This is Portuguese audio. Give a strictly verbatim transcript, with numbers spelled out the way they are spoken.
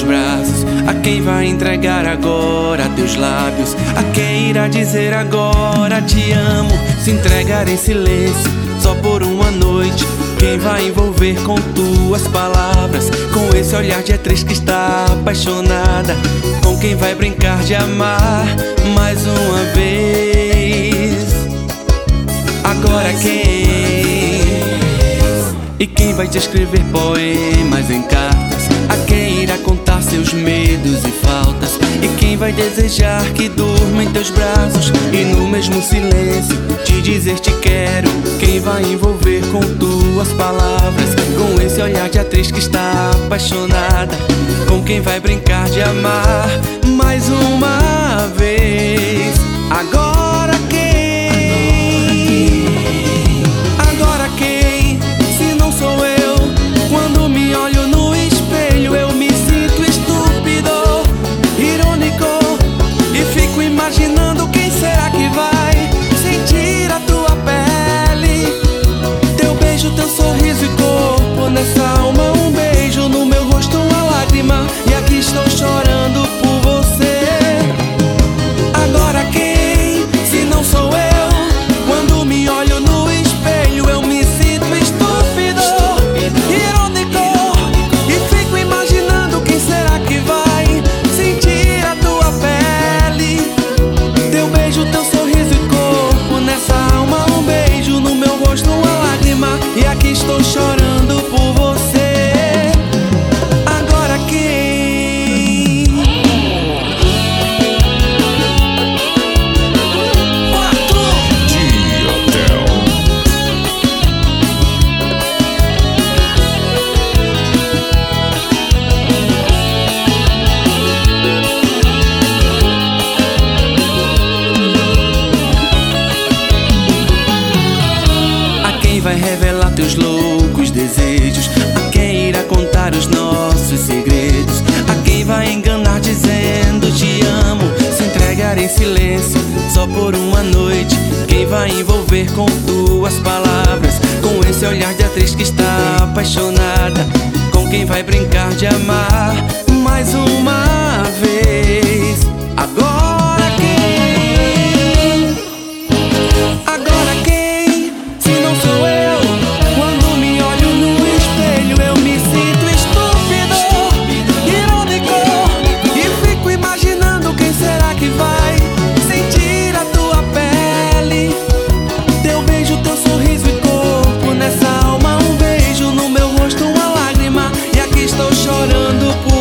braços. A quem vai entregar agora teus lábios? A quem irá dizer agora te amo? Se entregar em silêncio só por uma noite. Quem vai envolver com tuas palavras? Com esse olhar de atriz que está apaixonada. Com quem vai brincar de amar mais uma vez? Agora quem? E quem vai te escrever poemas em cartas? A quem irá contar seus medos e faltas? E quem vai desejar que durma em teus braços e no mesmo silêncio te dizer te quero? Quem vai envolver com tuas palavras? Com esse olhar de atriz que está apaixonada. Com quem vai brincar de amar mais uma vez? Agora quem? Agora quem? Se não sou eu. Quando me olho no espelho eu me sinto estúpido, irônico, e fico imaginando quem será que vai sentir a tua pele, teu beijo, teu sorriso e corpo. Nessa alma um beijo, no meu rosto uma lágrima, e aqui estou chorando por você. Agora quem? Se não sou eu. Quando me olho no espelho eu me sinto estúpido, irônico, e fico imaginando quem será que vai sentir a tua pele, teu beijo, teu sorriso e corpo. Nessa alma um beijo, no meu rosto uma lágrima, e aqui estou chorando por você. Agora quem? Quatro. A quem vai revelar teus loucos desejos? A quem irá contar os nossos segredos? A quem vai enganar dizendo te amo? Se entregar em silêncio só por uma noite? Quem vai envolver com tuas palavras? Com esse olhar de atriz que está apaixonada? Com quem vai brincar de amar mais uma vez? Agora quem? Agora quem? Se não sou eu. Quando me olho no espelho eu me sinto estúpido, irônico, e fico imaginando quem será que vai sentir a tua pele, teu beijo, teu sorriso e corpo. Nessa alma um beijo, no meu rosto uma lágrima, e aqui estou chorando por